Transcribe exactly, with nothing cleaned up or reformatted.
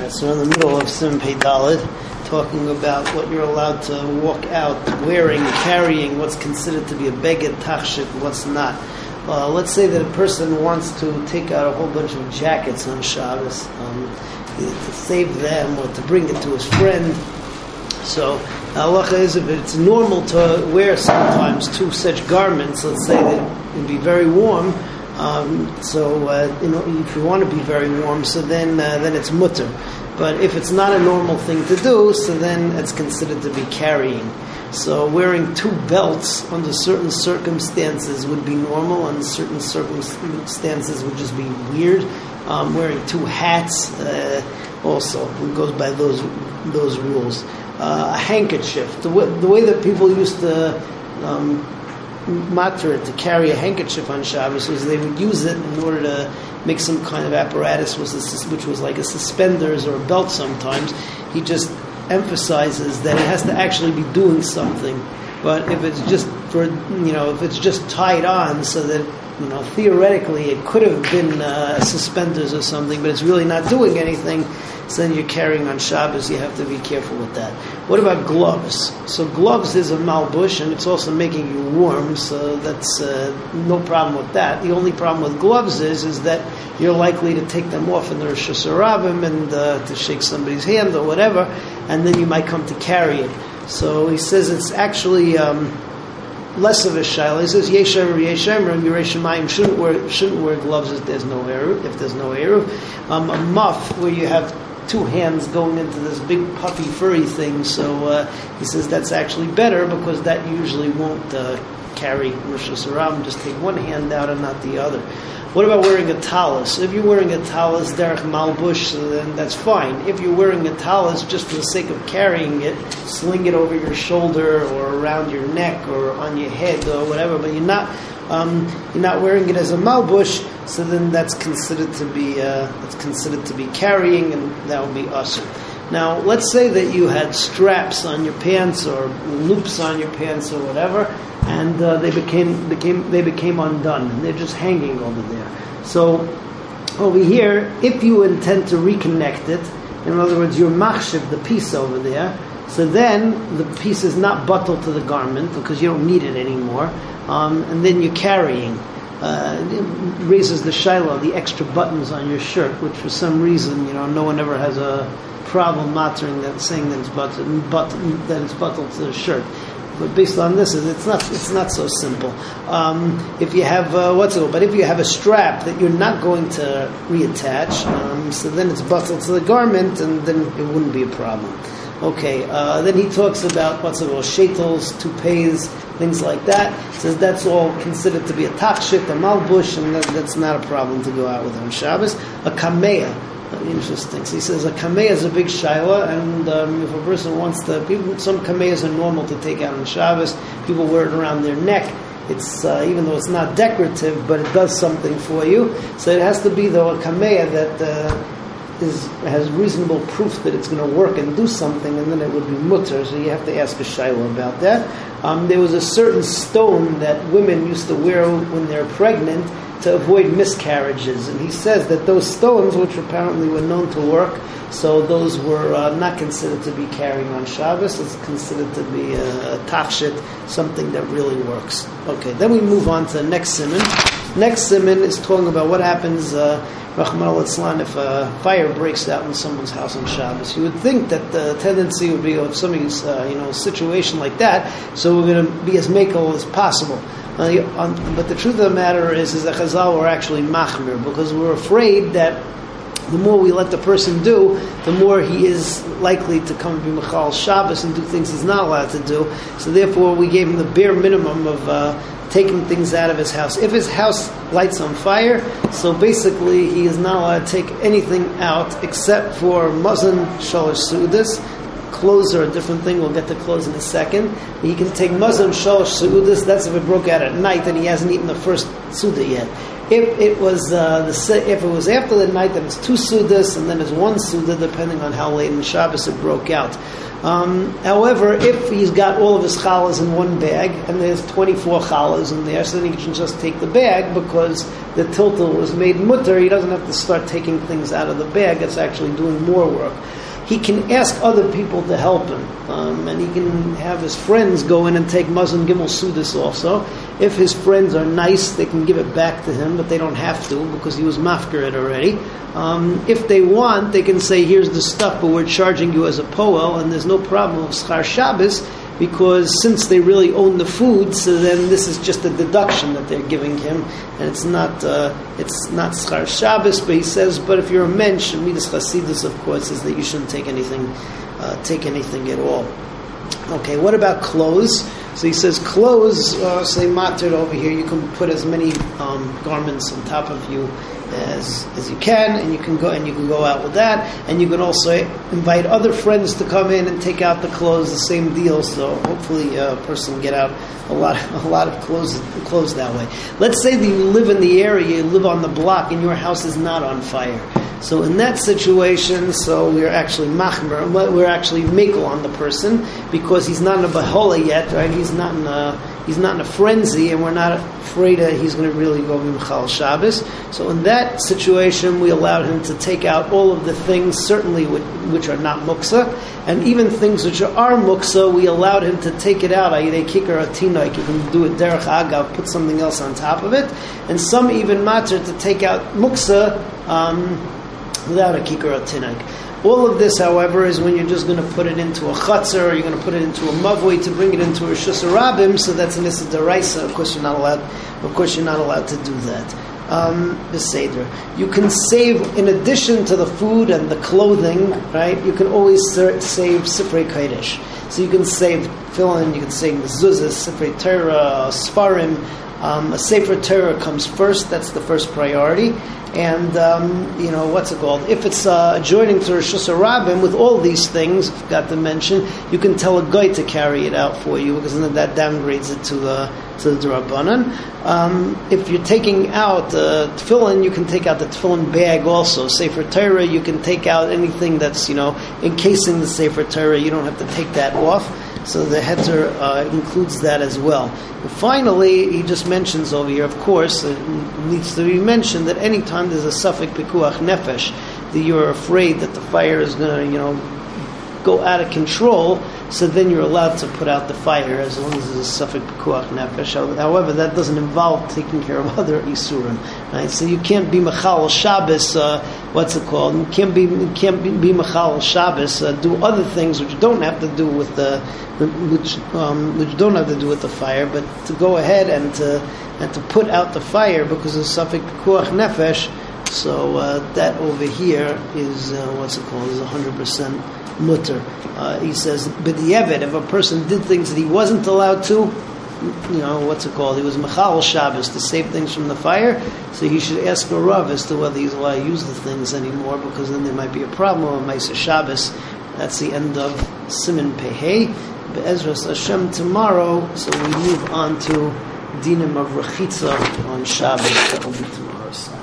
Alright, so in the middle of Sim Pei Daled, talking about what you're allowed to walk out wearing, carrying, what's considered to be a beged tachshit, what's not. Uh, let's say that a person wants to take out a whole bunch of jackets on Shabbos, um, to save them or to bring it to his friend. So, halacha is if it's normal to wear sometimes two such garments, let's say that it would be very warm. Um, so, uh, you know, if you want to be very warm, so then uh, then it's mutter. But if it's not a normal thing to do, so then it's considered to be carrying. So wearing two belts under certain circumstances would be normal, under certain circumstances would just be weird. Um, wearing two hats uh, also it goes by those those rules. Uh, a handkerchief, the way, the way that people used to um, matter to carry a handkerchief on Shabbos was they would use it in order to make some kind of apparatus, which was like a suspenders or a belt sometimes. He just emphasizes that it has to actually be doing something. But if it's just for, you know, if it's just tied on so that, you know, theoretically it could have been uh, suspenders or something, but it's really not doing anything, so then you're carrying on Shabbos, you have to be careful with that. What about gloves? So gloves is a malbush, and it's also making you warm, so that's uh, no problem with that. The only problem with gloves is is that you're likely to take them off in the Rosh Hashanah and uh, to shake somebody's hand or whatever, and then you might come to carry it. So he says it's actually um, less of a shaila. He says Yeshem Yeshem and Yerei Shemayim shouldn't wear shouldn't wear gloves if there's no eruv. If there's no eruv, um, a muff where you have two hands going into this big puffy furry thing. So uh, he says that's actually better because that usually won't uh, carry Rosh Hashanah. Just take one hand out and not the other. What about wearing a talus? If you're wearing a talus derech malbush, so then that's fine. If you're wearing a talus just for the sake of carrying it, sling it over your shoulder or around your neck or on your head or whatever, but you're not um, you're not wearing it as a malbush, so then that's considered to be uh, that's considered to be carrying, and that would be awesome. Now, let's say that you had straps on your pants or loops on your pants or whatever, and uh, they became became they became undone. They're just hanging over there. So over here, if you intend to reconnect it, in other words, you're machshiv the piece over there, so then the piece is not buttled to the garment because you don't need it anymore, um, and then you're carrying. Uh, it raises the shiloh, the extra buttons on your shirt, which for some reason, you know, no one ever has a problem mattering that, saying that it's buttoned, but that it's buttoned to the shirt. But based on this, it's not it's not so simple. Um, if you have uh, what's it? But if you have a strap that you're not going to reattach, um, so then it's buttoned to the garment, and then it wouldn't be a problem. Okay. Uh, then he talks about what's it? Shetels, toupees, things like that. He says that's all considered to be a tachshit, a malbush, and that, that's not a problem to go out with on Shabbos. A kameya. Interesting. So he says a kameya is a big shaila, and um, if a person wants to, people, some kameyas are normal to take out on Shabbos. People wear it around their neck. It's uh, even though it's not decorative, but it does something for you. So it has to be though a kameya that uh, is has reasonable proof that it's going to work and do something, and then it would be mutter. So you have to ask a shaila about that. Um, there was a certain stone that women used to wear when they're pregnant to avoid miscarriages, and he says that those stones, which apparently were known to work, so those were uh, not considered to be carrying on Shabbos. It's considered to be a, a tachshit, something that really works. Okay, then we move on to the next siman. Next siman is talking about what happens, uh, Rachmana litzlan, if a fire breaks out in someone's house on Shabbos. You would think that the tendency would be of somebody's, uh, you know, situation like that, so we're going to be as makel as possible. Uh, on, but the truth of the matter is, is that Chazal were actually machmir, because we're afraid that the more we let the person do, the more he is likely to come and be Mechal Shabbos and do things he's not allowed to do. So therefore, we gave him the bare minimum of uh, taking things out of his house. If his house lights on fire, so basically he is not allowed to take anything out except for mazon shalosh seudas. Clothes are a different thing. We'll get to clothes in a second. He can take mazon shalosh seudas. That's if it broke out at night and he hasn't eaten the first suda yet. If it was uh, the if it was after the night, then it's two sudas, and then it's one suda, depending on how late in Shabbos it broke out. Um, however, if he's got all of his challahs in one bag, and there's twenty-four challahs in there, so then he can just take the bag, because the tiltel was made mutter, he doesn't have to start taking things out of the bag, it's actually doing more work. He can ask other people to help him, um, and he can have his friends go in and take Mazon Gimel Sudas also. If his friends are nice, they can give it back to him, but they don't have to, because he was mafker it already. Um, if they want, they can say, here's the stuff, but we're charging you as a poel, and there's no problem with Schar Shabbos, because since they really own the food, so then this is just a deduction that they're giving him, and it's not uh, it's not Schar Shabbos. But he says, but if you're a mensch, Midas Chasidus, of course, is that you shouldn't take anything uh, take anything at all. Okay, what about clothes? So he says clothes, uh, say matir over here, you can put as many um, garments on top of you as as you can, and you can go and you can go out with that, and you can also invite other friends to come in and take out the clothes, the same deal. So hopefully a person can get out a lot a lot of clothes clothes that way. Let's say that you live in the area, you live on the block, and your house is not on fire. So in that situation, so we're actually machmer, we're actually makel on the person, because he's not in a bahola yet, right? He's not in a he's not in a frenzy, and we're not afraid that he's going to really go b'mchal Shabbos. So in that situation, we allowed him to take out all of the things, certainly which, which are not muksa, and even things which are muksa, we allowed him to take it out. Ayidei kikar atinoik, you can do it derech agav, put something else on top of it, and some even matter to take out muksa um, without a kikar atinoik. All of this, however, is when you're just going to put it into a chatzar, or you're going to put it into a mavoi to bring it into a Rishus Harabim. So that's an issa deraisa. Of course, you're not allowed. Of course, you're not allowed to do that. Um, the seder. You can save, in addition to the food and the clothing, right? You can always save Sifrei Kodesh. So you can save tefillin, you can save mezuzahs, Sifrei Torah, Sfarim. Um, a Sefer Torah comes first. That's the first priority. And, um, you know, what's it called? If it's uh, adjoining to Rishus Harabim with all these things, I forgot to mention, you can tell a guy to carry it out for you, because then that downgrades it to the to the D'Rabbanan. Um, if you're taking out uh, tefillin, you can take out the tefillin bag also. Sefer Torah, you can take out anything that's, you know, encasing the Sefer Torah. You don't have to take that off. So the heter uh, includes that as well. And finally, he just mentions over here, of course, it needs to be mentioned that any time there's a suffix pikuach nefesh, that you're afraid that the fire is going to, you know, go out of control, so then you're allowed to put out the fire as long as there's a suffix pikuach nefesh. However, that doesn't involve taking care of other isurim, right? So you can't be machal Shabbos. Uh, what's it called? You can't be you can't be, be machal Shabbos. Uh, do other things which don't have to do with the which um, which don't have to do with the fire, but to go ahead and to and to put out the fire because of suffix pikuach nefesh. So uh, that over here is uh, what's it called? Is one hundred percent mutter. Uh, he says, b'di'evet, if a person did things that he wasn't allowed to, you know, what's it called? He was mechal Shabbos to save things from the fire, so he should ask a Rav as to whether he's allowed to use the things anymore, because then there might be a problem with Maisa Shabbos. That's the end of Siman Pehei. Be'ezras Hashem tomorrow, so we move on to Dinim of Rechitza on Shabbos. That will be tomorrow's.